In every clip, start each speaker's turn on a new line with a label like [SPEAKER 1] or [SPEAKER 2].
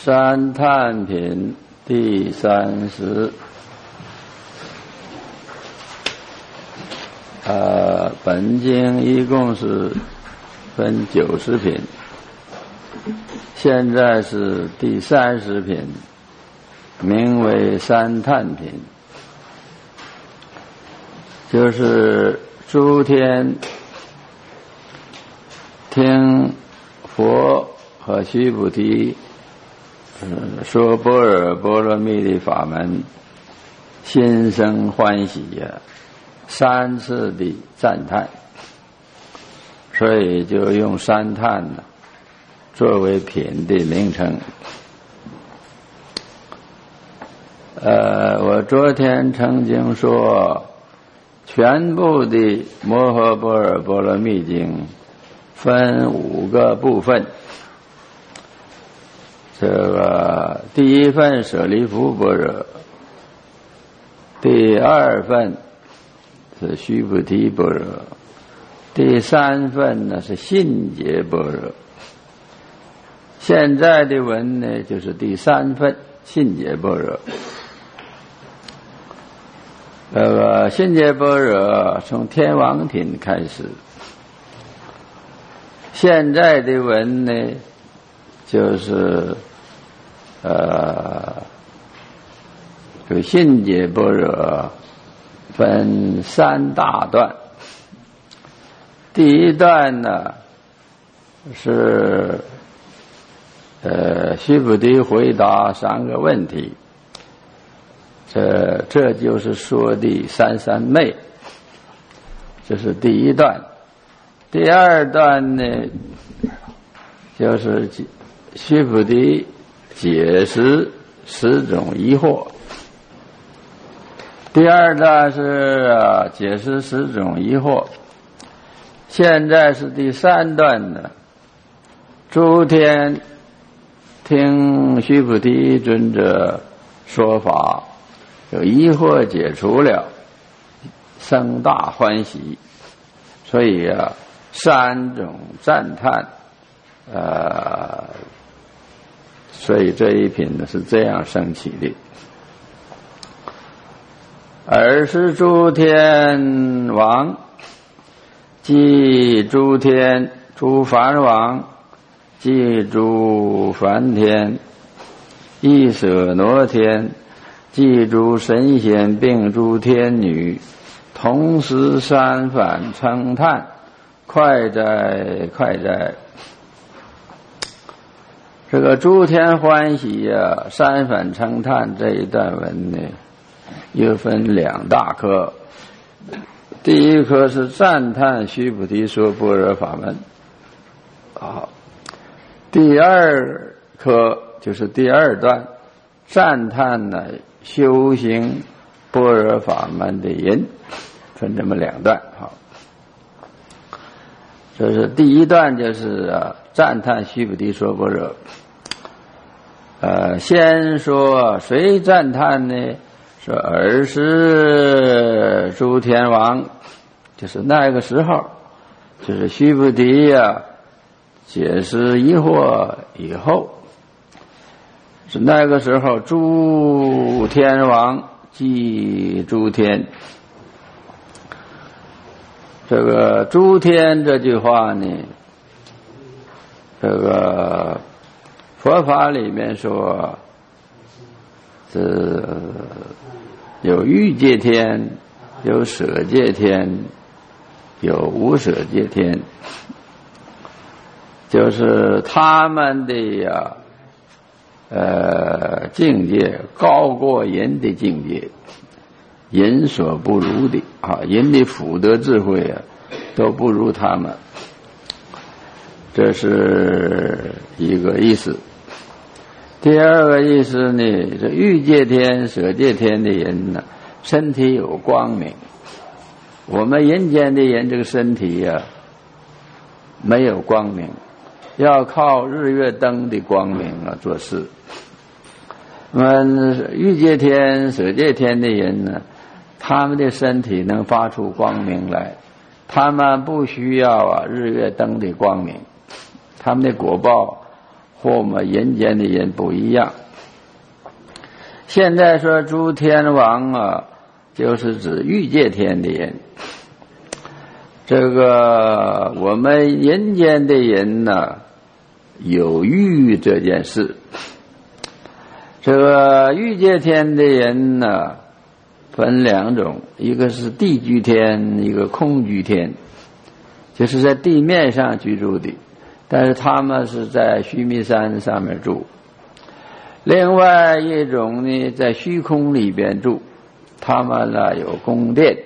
[SPEAKER 1] 三探品第30。本经一共是分90品，现在是第30品，名为三探品，就是诸天听佛和须菩提说般若波罗蜜的法门，心生欢喜呀，3次的赞叹，所以就用三叹作为品的名称。我昨天曾经说，全部的摩诃般若波罗蜜经分5个部分。这个第一份舍利弗般若，第二份是须菩提般若，第3份呢是信解般若。现在的文呢就是第3份信解般若。信解般若从天王品开始，现在的文呢就是这个信解般若分3大段。第一段呢是须菩提回答3个问题，这就是说的三三昧，这是第一段。第二段呢就是须菩提解释10种疑惑。第二段是解释10种疑惑。现在是第3段呢，诸天听须菩提尊者说法，有疑惑解除了，生大欢喜，所以3种赞叹，所以这一品呢是这样升起的。尔时诸天王，即诸天诸梵王，即诸梵天，亦舍那天，即诸神仙并诸天女，同时三反称叹，快哉快哉。这个诸天欢喜三反称叹这一段文呢又分2大科。第一科是赞叹须菩提说般若法门，第二科就是第2段，赞叹修行般若法门的人，分这么2段。这是第一段，就是赞叹须菩提说般若。先说谁赞叹呢？说尔时诸天王，就是那个时候，就是须菩提解释疑惑以后，是那个时候诸天王即诸天。这个诸天这句话呢，这个佛法里面说是有欲界天，有舍界天，有无舍界天，就是他们的境界高过人的境界，人所不如的人的福德智慧都不如他们，这是一个意思。第二个意思呢，这欲界天舍界天的人呢，身体有光明，我们人间的人这个身体没有光明，要靠日月灯的光明做事。那么欲界天舍界天的人呢，他们的身体能发出光明来，他们不需要日月灯的光明，他们的果报和我们人间的人不一样。现在说诸天王啊，就是指欲界天的人。这个我们人间的人呢，有欲这件事。这个欲界天的人呢，分两种，一个是地居天，一个空居天，就是在地面上居住的，但是他们是在须弥山上面住。另外一种呢，在虚空里边住，他们呢有宫殿，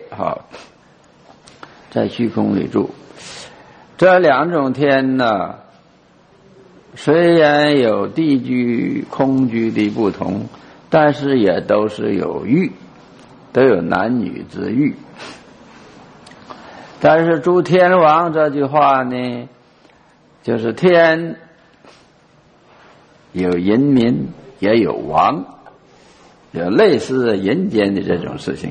[SPEAKER 1] 在虚空里住。这两种天呢，虽然有地居、空居的不同，但是也都是有欲，都有男女之欲。但是诸天王这句话呢，就是天有人民，也有王，有类似人间的这种事情。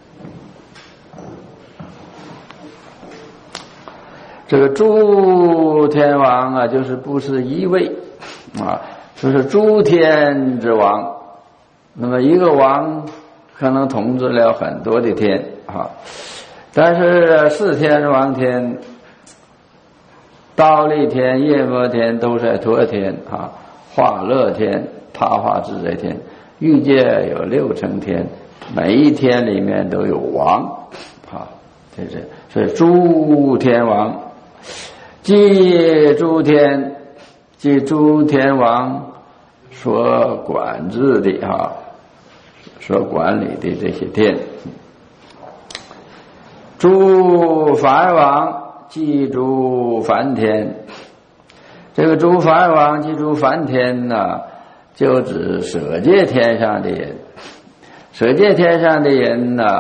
[SPEAKER 1] 这个诸天王啊，就是不是一位啊，就是诸天之王。那么一个王可能统治了很多的天啊，但是四天王天、忉利天、夜摩天、兜率陀天啊、化乐天、他化自在天，欲界有6层天，每一天里面都有王啊，所以诸天王。即诸天，即诸天王所管制的所管理的这些天。诸梵王即诸梵天，这个诸梵王即诸梵天呢，就指舍界天上的人。舍界天上的人呢，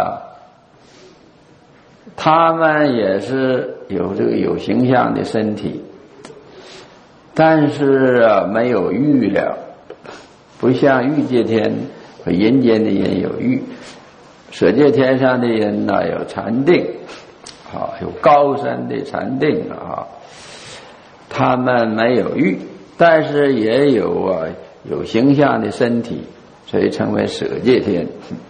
[SPEAKER 1] 他们也是有这个有形象的身体，但是没有欲了，不像欲界天和人间的人有欲。舍界天上的人呢，有禅定有高深的禅定他们没有欲，但是也有有形象的身体，所以称为舍界天。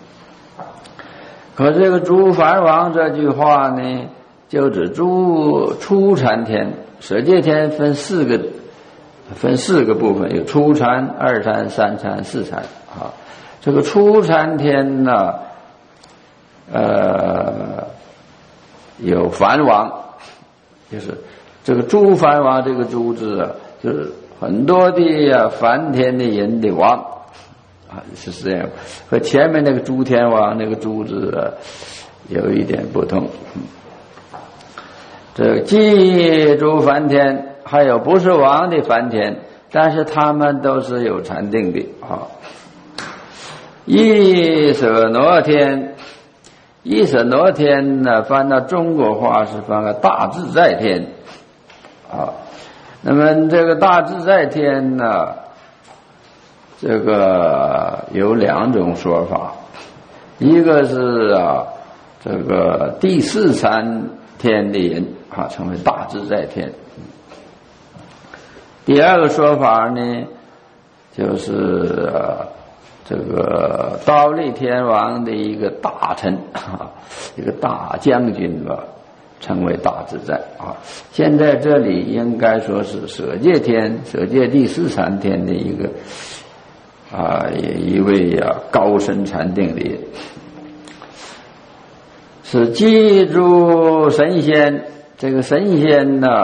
[SPEAKER 1] 可这个诸梵王这句话呢，就指初禅天。舍界天分四个部分，有初禅、二禅、三禅、四禅这个初禅天呢，有梵王，就是这个诸梵王，这个诸字就是很多的梵天的人的王是这样，和前面那个诸天王那个诸字有一点不同。这个即诸梵天，还有不是王的梵天，但是他们都是有禅定的一舍罗天，一舍罗天呢，翻到中国话是翻个大自在天那么这个大自在天呢，这个有2种说法，一个是这个第4禅天的人称为大自在天。第二个说法呢，就是这个忉利天王的一个大臣一个大将军称为大自在现在这里应该说是舍界天，舍界第4禅天的一个一位高深禅定的人，是记住神仙。这个神仙呢，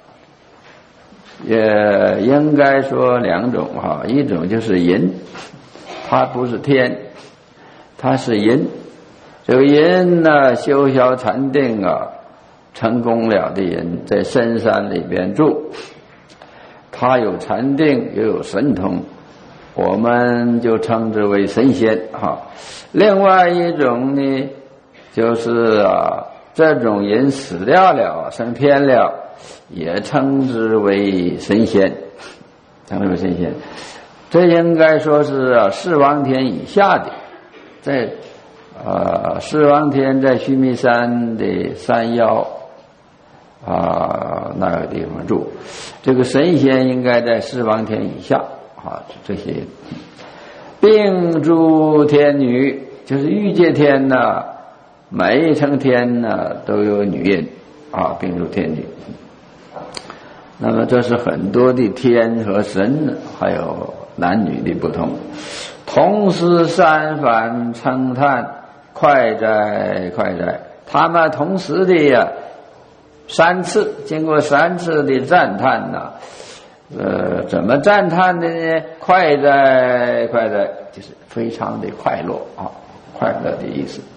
[SPEAKER 1] 也应该说2种一种就是人，他不是天，他是人。这个人呢，修学禅定成功了的人，在深山里边住，他有禅定也有神通，我们就称之为神仙另外一种呢，就是这种人死掉了，升天了，也称之为神仙，称之为神仙。这应该说是四王天以下的，在四王天在须弥山的山腰那个地方住。这个神仙应该在四方天以下这些。并诸天女，就是欲界天呢，每一层天呢都有女人并诸天女。那么这是很多的天和神，还有男女的不同。同时三反称叹，快哉快哉，他们同时的三次，经过三次的赞叹呢，怎么赞叹的呢？快哉快哉，就是非常的快乐快乐的意思，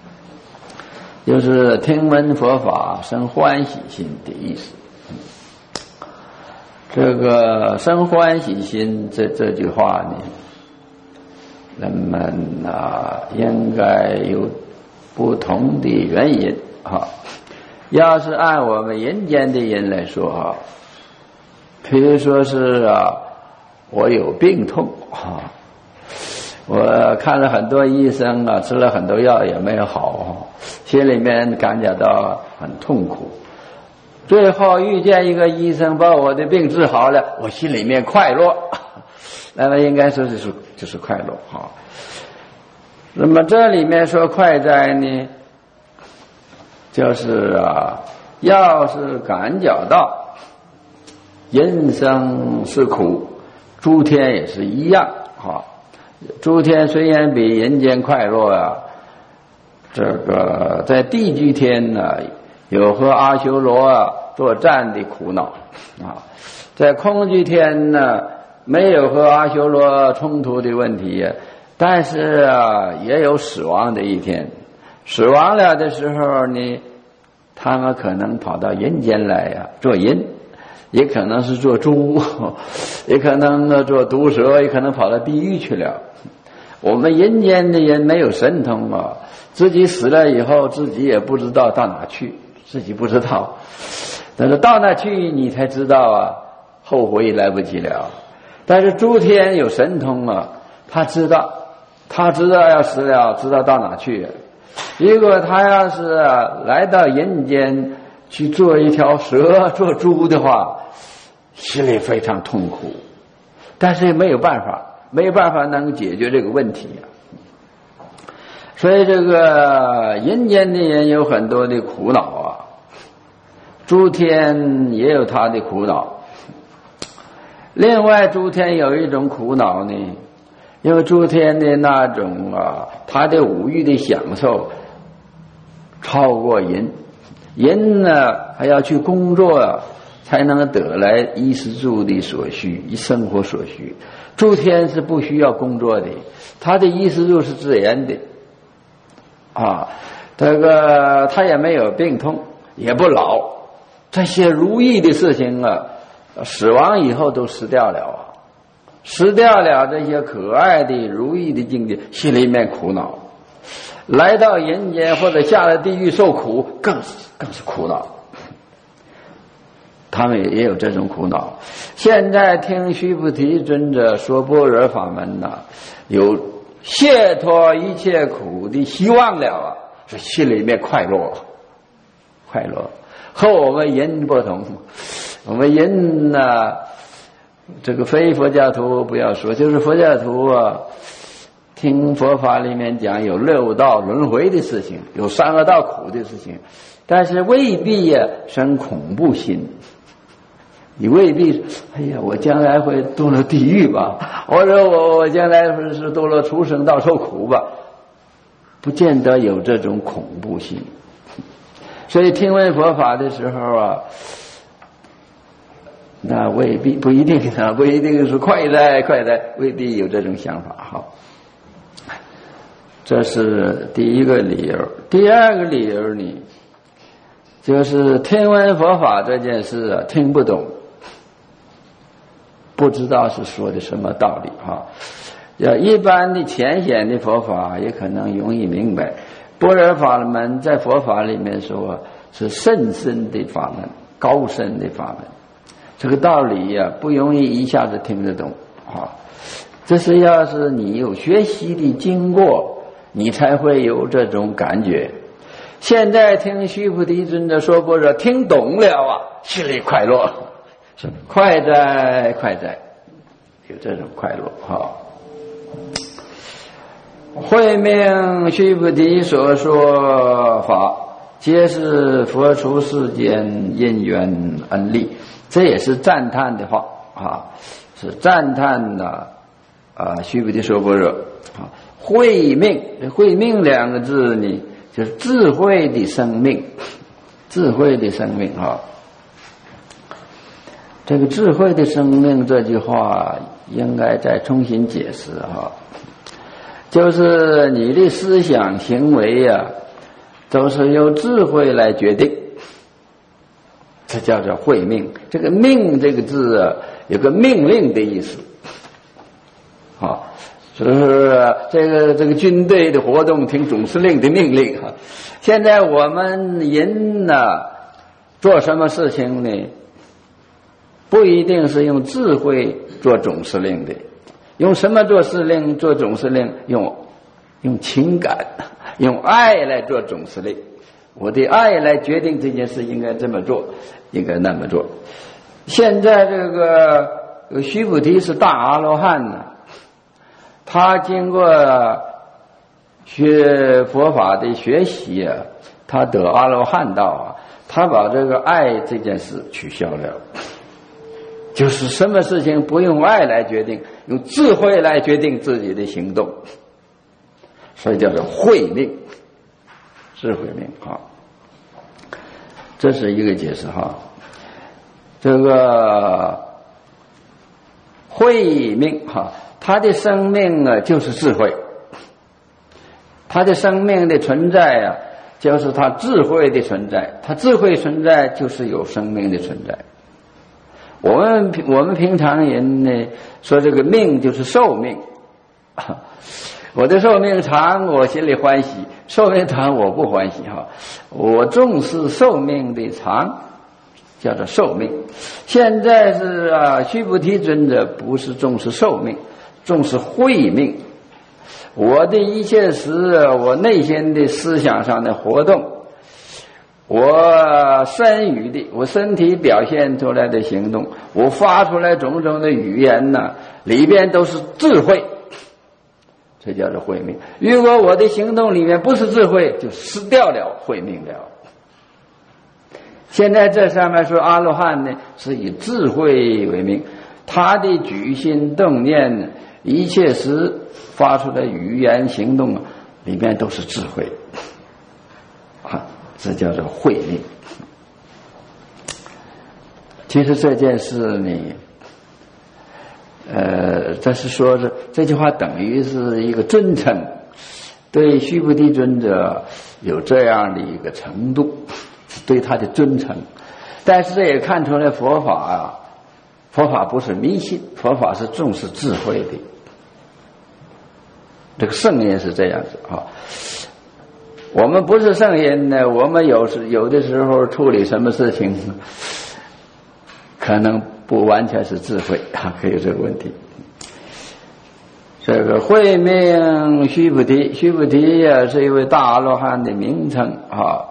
[SPEAKER 1] 就是听闻佛法生欢喜心的意思。这个生欢喜心这句话呢，人们应该有不同的原因要是按我们人间的人来说比如说是我有病痛我看了很多医生吃了很多药也没有好心里面感觉到很痛苦。最后遇见一个医生把我的病治好了，我心里面快乐，那么应该说就是快乐那么这里面说快哉呢，就是要是感觉到人生是苦，诸天也是一样诸天虽然比人间快乐这个在地居天呢有和阿修罗作战的苦恼在空居天呢没有和阿修罗冲突的问题但是也有死亡的一天。死亡了的时候呢，他们可能跑到人间来做人，也可能是做猪，也可能做毒蛇，也可能跑到地狱去了。我们人间的人没有神通自己死了以后自己也不知道到哪去，自己不知道，但是到那去你才知道后悔来不及了。但是诸天有神通他知道要死了，知道到哪去。如果他要是来到人间去做一条蛇做猪的话，心里非常痛苦，但是也没有办法能解决这个问题所以这个人间的人有很多的苦恼诸天也有他的苦恼。另外诸天有一种苦恼呢，因为诸天的那种他的五欲的享受超过人呢还要去工作才能得来衣食住的所需，生活所需。诸天是不需要工作的，他的衣食住是自然的这个他也没有病痛，也不老，这些如意的事情死亡以后都失掉了失掉了这些可爱的如意的境界，心里面苦恼。来到人间或者下了地狱受苦，更是苦恼。他们也有这种苦恼。现在听须菩提尊者说般若法门有解脱一切苦的希望了这心里面快乐。和我们人不同，我们人这个非佛教徒不要说，就是佛教徒听佛法里面讲有六道轮回的事情，有三恶道苦的事情，但是未必生恐怖心。你未必我将来会堕落地狱吧，或者我将来是堕落畜生道受苦吧，不见得有这种恐怖心。所以听闻佛法的时候那未必不一定是快哉，未必有这种想法这是第一个理由。第二个理由呢，就是听闻佛法这件事听不懂，不知道是说的什么道理一般的浅显的佛法也可能容易明白，般若法门在佛法里面说是甚深的法门，高深的法门，这个道理不容易一下子听得懂这是要是你有学习的经过，你才会有这种感觉。 现在听须菩提尊者说般若，听懂了啊，心里快乐，是快哉快哉，有这种快乐哈。慧命须菩提所说法，皆是佛出世间因缘恩利，这也是赞叹的话啊，是赞叹的须菩提说般若啊。慧命，慧命两个字呢，就是智慧的生命，智慧的生命啊。这个智慧的生命这句话应该再重新解释哈，就是你的思想行为啊，都是由智慧来决定，这叫做慧命。这个命这个字啊，有个命令的意思啊。是这个军队的活动听总司令的命令哈。现在我们人呢，做什么事情呢？不一定是用智慧做总司令的，用什么做司令？做总司令用情感，用爱来做总司令。我的爱来决定这件事应该这么做，应该那么做。现在这个须菩提是大阿罗汉呢。他经过学佛法的学习啊，他得阿罗汉道啊，他把这个爱这件事取消了，就是什么事情不用爱来决定，用智慧来决定自己的行动，所以叫做慧命，智慧命啊。这是一个解释哈。这个慧命哈。他的生命啊，就是智慧。他的生命的存在啊，就是他智慧的存在。他智慧存在，就是有生命的存在。我们平常人呢，说这个命就是寿命。我的寿命长，我心里欢喜；寿命短，我不欢喜哈。我重视寿命的长，叫做寿命。现在是须菩提尊者不是重视寿命。重视慧命，我的一切时，我内心的思想上的活动，我身语的，我身体表现出来的行动，我发出来种种的语言呢，里边都是智慧，这叫做慧命。如果我的行动里面不是智慧，就失掉了慧命了。现在这上面说阿罗汉呢，是以智慧为命，他的举心动念呢，一切时发出的语言行动里面都是智慧啊，这叫做慧命。其实这件事呢，这是说是这句话等于是一个尊称，对须菩提尊者有这样的一个程度，对他的尊称。但是这也看出来佛法啊，佛法不是迷信，佛法是重视智慧的。这个圣人是这样子啊，我们不是圣人呢，我们有的时候处理什么事情，可能不完全是智慧啊，可以有这个问题。这个慧命须菩提，须菩提啊是一位大阿罗汉的名称啊。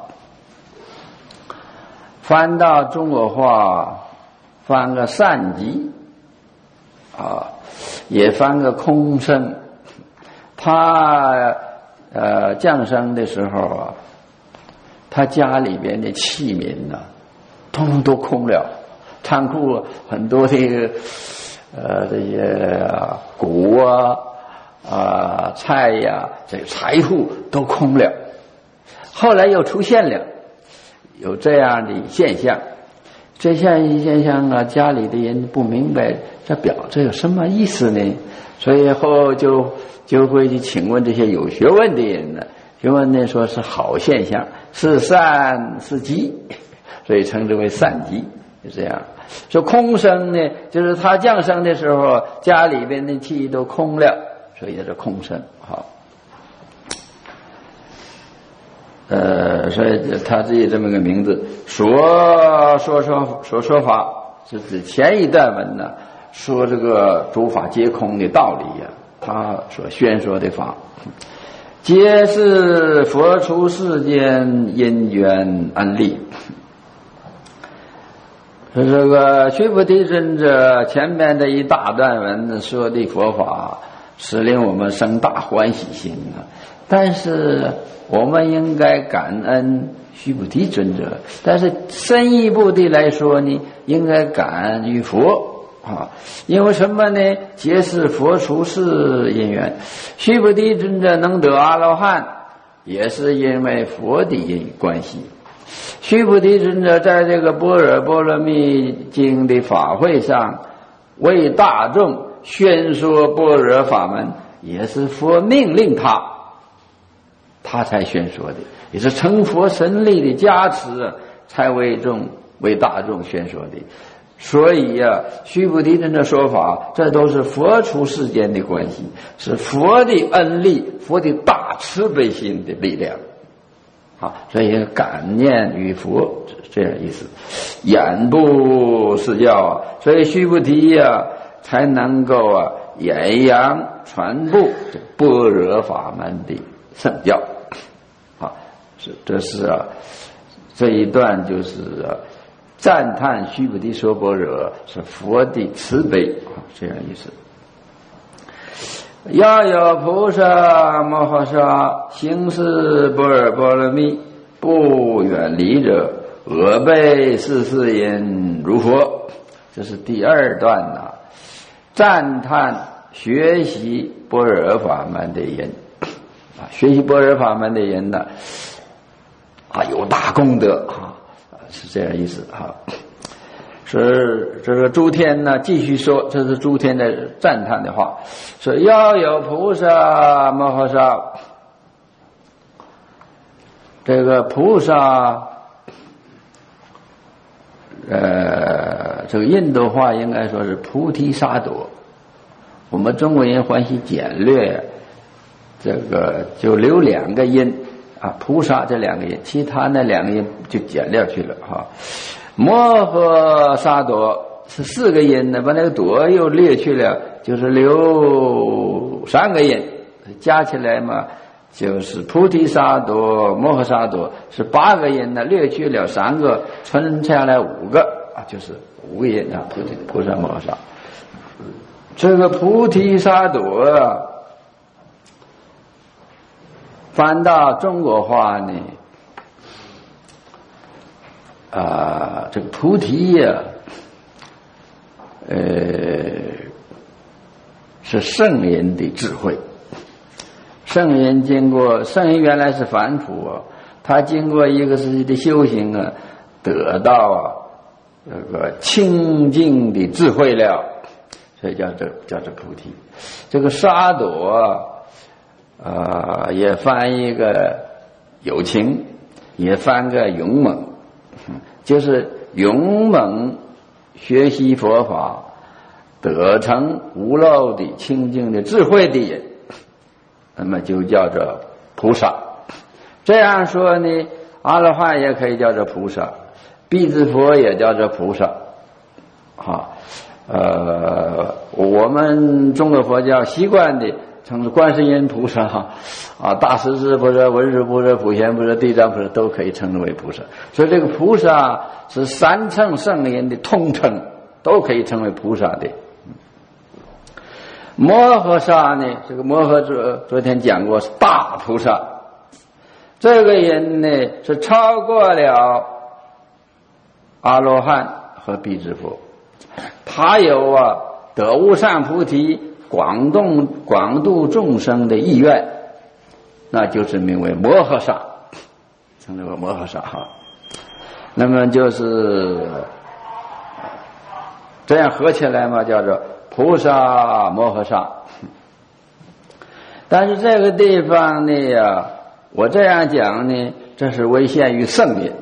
[SPEAKER 1] 翻到中国话，翻个善极啊，也翻个空生。他降生的时候啊，他家里边的器皿呢，通通都空了，仓库很多这个这些谷菜呀，这财富都空了。后来又出现了有这样的现象，这现象啊，家里的人不明白这有什么意思呢？所以后就会去请问这些有学问的人呢，学问呢说是好现象，是善是吉，所以称之为善吉，就这样。说空生呢，就是他降生的时候，家里边的气都空了，所以叫做空生。好，所以他自己这么个名字，说法是指前一段文呢，说这个诸法皆空的道理呀，他所宣说的法。 皆是佛出世间因缘安立。这个须菩提尊者前面的一大段文说的佛法是令我们生大欢喜心啊，但是我们应该感恩须菩提尊者，但是深一步的来说呢，应该感恩于佛啊，因为什么呢？皆是佛出世因缘，须菩提尊者能得阿罗汉，也是因为佛的关系。须菩提尊者在这个般若波罗蜜经的法会上为大众宣说般若法门，也是佛命令他才宣说的，也是成佛神力的加持才为大众宣说的。所以须菩提尊者说法，这都是佛出世间的关系，是佛的恩力，佛的大慈悲心的力量。好，所以感念于佛，这样意思。演不释教所以须菩提才能够演扬传播般若法门的圣教。好，这是这一段就是赞叹须菩提说般若是佛的慈悲，这样意思。要有菩萨摩诃萨行持般若波罗蜜，不远离者，俄辈世世因如佛。这是第二段赞叹学习般若法门的人学习般若法门的人有大功德是这样意思是这个诸天继续说，这是诸天的赞叹的话，说要有菩萨摩诃萨，这个菩萨这个印度话应该说是菩提萨埵，我们中国人欢喜简略，这个就留两个音菩萨这两个音，其他那两个音就简略去了摩诃萨埵是四个音把那个朵又略去了，就是留三个音，加起来嘛就是菩提萨埵摩诃萨埵是8个音略去了3个，存下来5个就是5个音菩萨摩诃萨。这个菩提萨埵翻到中国话呢这个菩提是圣人的智慧。圣人原来是凡夫他经过一个世纪的修行得到这个清净的智慧了，所以叫做菩提。这个萨埵也翻一个有情，也翻个勇猛，就是勇猛学习佛法得成无漏的清净的智慧的人，那么就叫做菩萨。这样说呢，阿罗汉也可以叫做菩萨，辟支佛也叫做菩萨我们中国佛教习惯的称观世音菩萨大势至菩萨、文殊菩萨、普贤菩萨、地藏菩萨都可以称之为菩萨。所以这个菩萨是三乘圣人的通称，都可以称为菩萨的。摩诃萨呢，这个摩诃昨天讲过是大菩萨，这个人呢是超过了阿罗汉和辟支佛，他有得无上菩提广度众生的意愿，那就是名为摩诃萨，称之为摩诃萨那么就是这样合起来嘛，叫做菩萨摩诃萨。但是这个地方呢我这样讲呢，这是为限于圣人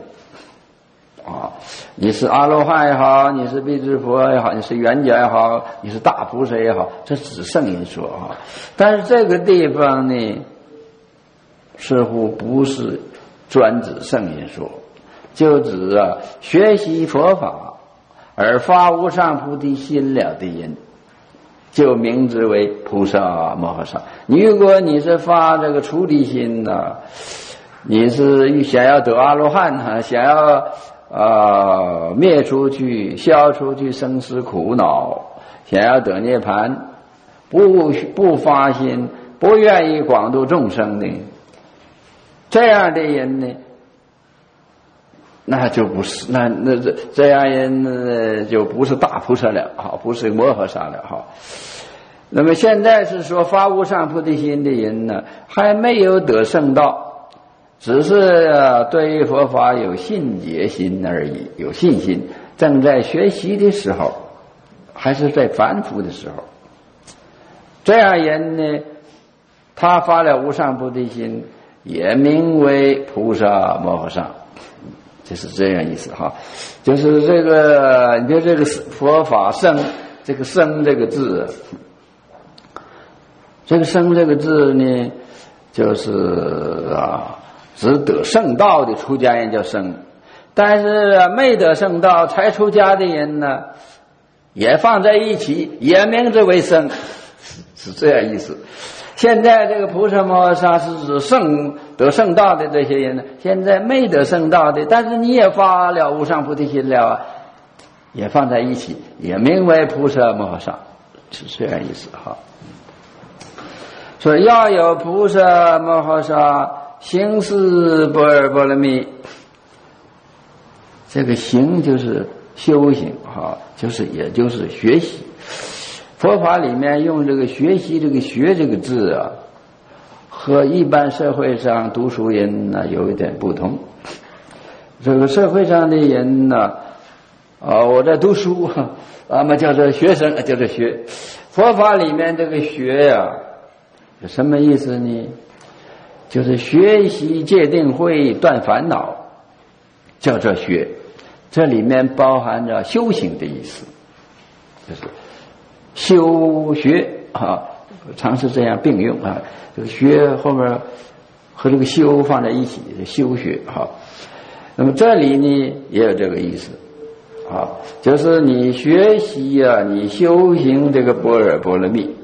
[SPEAKER 1] 你是阿罗汉也好，你是辟支佛也好，你是圆觉也好，你是大菩萨也好，这指圣人说但是这个地方呢似乎不是专指圣人说，就指学习佛法而发无上菩提心了的人就名之为菩萨摩诃萨。如果你是发这个出离心呢，你是想要得阿罗汉想要灭出去消出去生死苦恼，想要得涅槃，不发心，不愿意广度众生的这样的人呢，那就不是这样人就不是大菩萨了不是摩诃萨了那么现在是说发无上菩提心的人呢，还没有得圣道，只是对于佛法有信解心而已，有信心，正在学习的时候，还是在凡夫的时候。这样人呢，他发了无上菩提心，也名为菩萨摩诃萨，就是这样意思就是这个，你看这个佛法僧，这个僧这个字，这个僧这个字呢，就是只得圣道的出家人叫僧，但是没得圣道才出家的人呢，也放在一起，也名之为僧，是这样意思。现在这个菩萨摩诃萨是指得圣道的这些人呢，现在没得圣道的，但是你也发了无上菩提心了也放在一起，也名为菩萨摩诃萨，是这样意思所以要有菩萨摩诃萨行识般若波罗蜜，这个行就是修行也就是学习。佛法里面用这个学习这个学这个字和一般社会上读书人有一点不同。这个社会上的人我在读书叫做学生，叫做学。佛法里面这个学有什么意思呢？就是学习戒定慧断烦恼，叫做学。这里面包含着修行的意思，就是修学常是这样并用这个学后面和这个修放在一起，修学那么这里呢也有这个意思就是你学习你修行这个般若波罗蜜。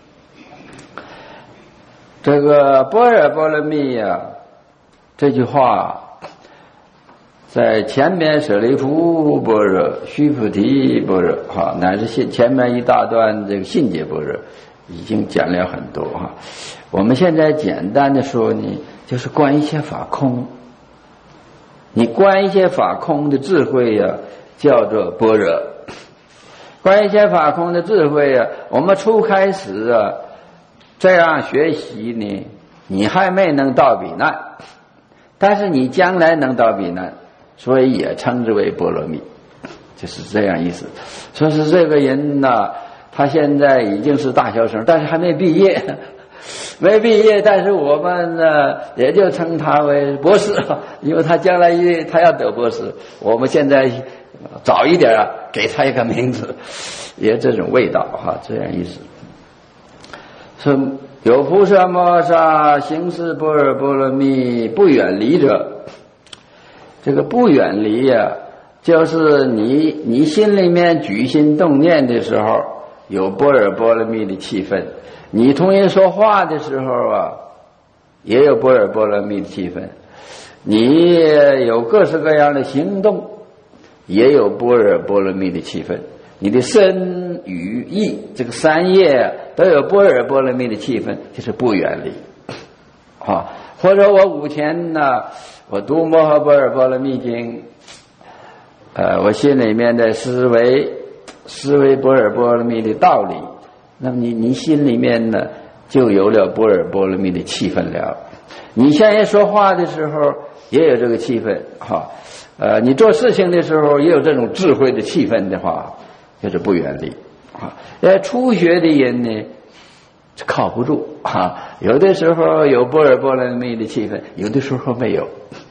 [SPEAKER 1] 这个般若波罗蜜这句话在前面舍利弗般若、须菩提般若乃至前面一大段这个信解般若已经讲了很多我们现在简单的说呢，就是观一切法空。你观一切法空的智慧叫做般若。观一切法空的智慧我们初开始这样学习呢，你还没能到彼岸，但是你将来能到彼岸，所以也称之为波罗蜜，就是这样意思。说是这个人他现在已经是大学生，但是还没毕业，但是我们也就称他为博士，因为他将来他要得博士，我们现在早一点给他一个名字，也这种味道这样意思。是有菩萨摩诃萨行识般若波罗蜜不远离者，这个不远离就是你心里面举心动念的时候有般若波罗蜜的气氛，你同人说话的时候也有般若波罗蜜的气氛，你有各式各样的行动也有般若波罗蜜的气氛，你的身语意这个三业都有般若波罗蜜的气氛，就是不远离或者我午前我读摩诃般若波罗蜜经我心里面的思维般若波罗蜜的道理，那么你心里面就有了般若波罗蜜的气氛了。你向人说话的时候也有这个气氛你做事情的时候也有这种智慧的气氛的话，就是不远离初学的人呢靠不住有的时候有般若波罗蜜的气氛，有的时候没有，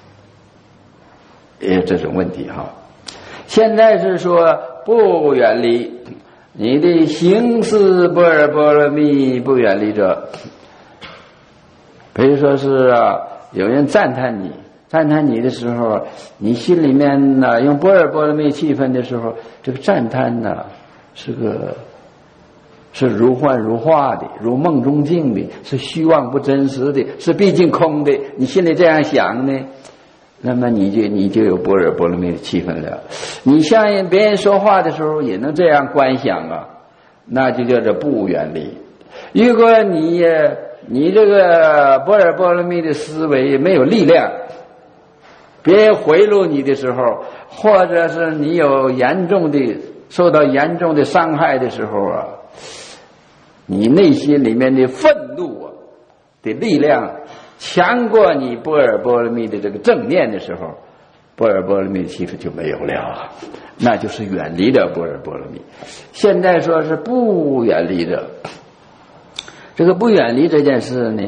[SPEAKER 1] 也有这种问题现在是说不远离，你的行识般若波罗蜜不远离者，比如说是有人赞叹你的时候，你心里面用般若波罗蜜气氛的时候，这个赞叹是个是如幻如化的，如梦中境的，是虚妄不真实的，是毕竟空的。你心里这样想呢，那么你就有般若波罗蜜的气氛了。你向别人说话的时候也能这样观想啊，那就叫做不远离。如果你这个般若波罗蜜的思维没有力量，别人回路你的时候，或者是你有受到严重的伤害的时候啊，你内心里面的愤怒的力量强过你般若波罗蜜的这个正念的时候，般若波罗蜜的气氛就没有了，那就是远离了般若波罗蜜。现在说是不远离着，这个不远离这件事呢，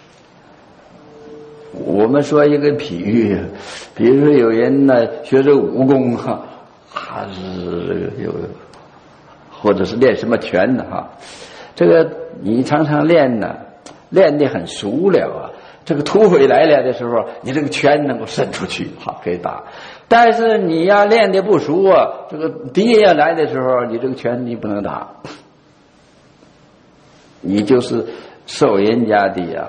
[SPEAKER 1] 我们说一个比喻，比如说有人呢学这武功还是有，或者是练什么拳的这个你常常练呢，练得很熟了啊，这个土匪来了的时候，你这个拳能够伸出去可以打。但是你要练得不熟啊，这个敌人要来的时候，你这个拳你不能打，你就是受人家的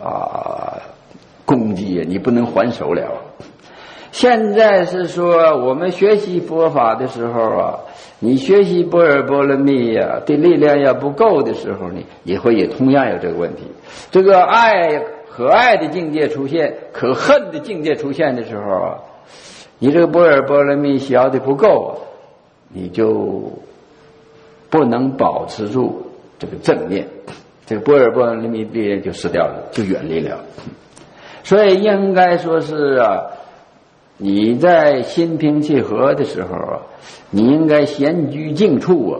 [SPEAKER 1] 攻击，你不能还手了。现在是说我们学习佛法的时候你学习般若波罗蜜的力量要不够的时候呢，也会同样有这个问题。这个可爱的境界出现，可恨的境界出现的时候你这个般若波罗蜜学的不够，你就不能保持住这个正念，这个般若波罗蜜力量就失掉了，就远离了。所以应该说是你在心平气和的时候你应该闲居静处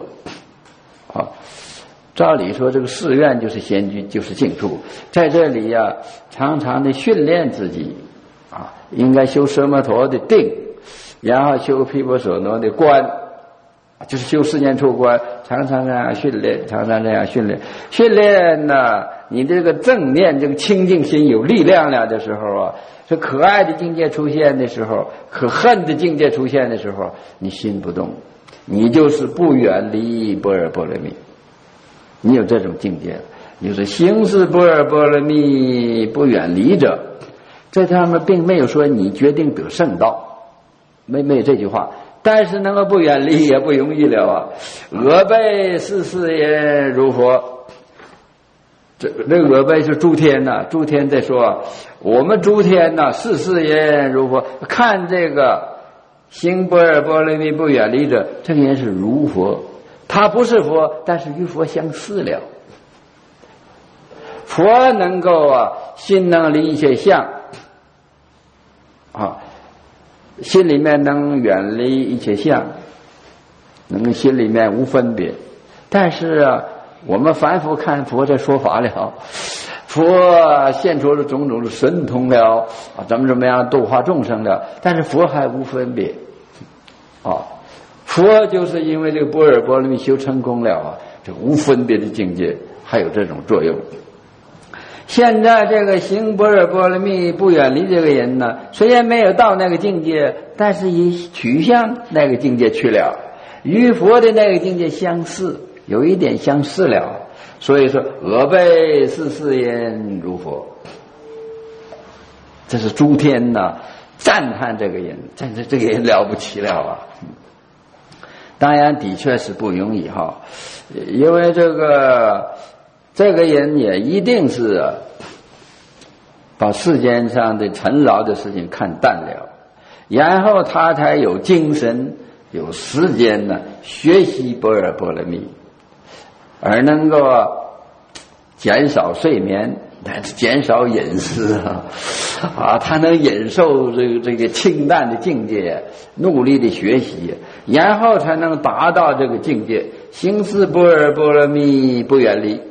[SPEAKER 1] 照理说这个寺院就是闲居，就是静处，在这里常常的训练自己应该修奢摩陀的定，然后修毗婆舍那的观，就是修四念处观，常常这样训练，常常这样训练。训练呢，你这个正念，这个清净心有力量了的时候这可爱的境界出现的时候，可恨的境界出现的时候，你心不动，你就是不远离般若波罗蜜。你有这种境界，你就是行是般若波罗蜜不远离者，这他们并没有说你决定得圣道，没有这句话。但是能够不远离也不容易了俄辈世世言如佛，这个俄辈是诸天诸天在说我们诸天世世言如佛，看这个行般若波罗蜜不远离者，这个人是如佛，他不是佛，但是与佛相似了。佛能够心能离一切相心里面能远离一切相，能心里面无分别。但是我们凡夫看佛在说法了，佛现出了种种的神通了怎么样度化众生了，但是佛还无分别佛就是因为这个般若波罗蜜修成功了这个无分别的境界还有这种作用。现在这个行般若波罗蜜不远离这个人呢，虽然没有到那个境界，但是也取向那个境界去了，与佛的那个境界相似，有一点相似了。所以说俄辈世世言如佛，这是诸天赞叹这个人，这个人了不起了当然的确是不容易因为这个人也一定是把世间上的尘劳的事情看淡了，然后他才有精神有时间学习般若波罗蜜，而能够减少睡眠，减少饮食他能忍受这个清淡的境界，努力的学习，然后才能达到这个境界，行是般若波罗蜜不远离。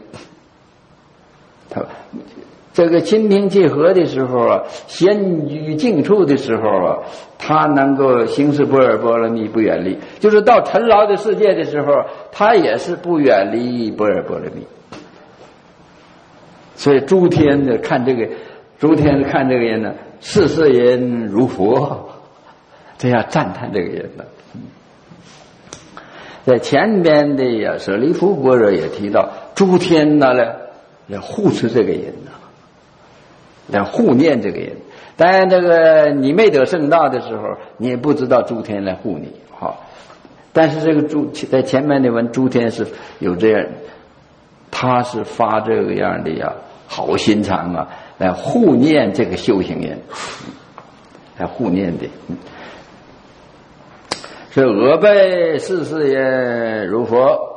[SPEAKER 1] 这个心平气和的时候闲居静处的时候他能够行是般若波罗蜜不远离，就是到尘劳的世界的时候，他也是不远离般若波罗蜜。所以诸天看这个人世世言如佛，这样赞叹这个人在前边的呀，舍利弗般若也提到，诸天呢来护持这个人呢，来护念这个人。当然，这个你没得圣道的时候，你也不知道诸天来护你，好。但是这个在前面的文，诸天是有这样，他是发这个样的呀，好心肠啊，来护念这个修行人，来护念的。是俄辈世世也如佛，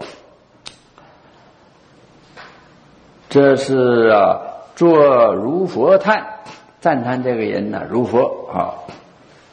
[SPEAKER 1] 这是啊，做如佛叹，赞叹这个人呢、如佛啊。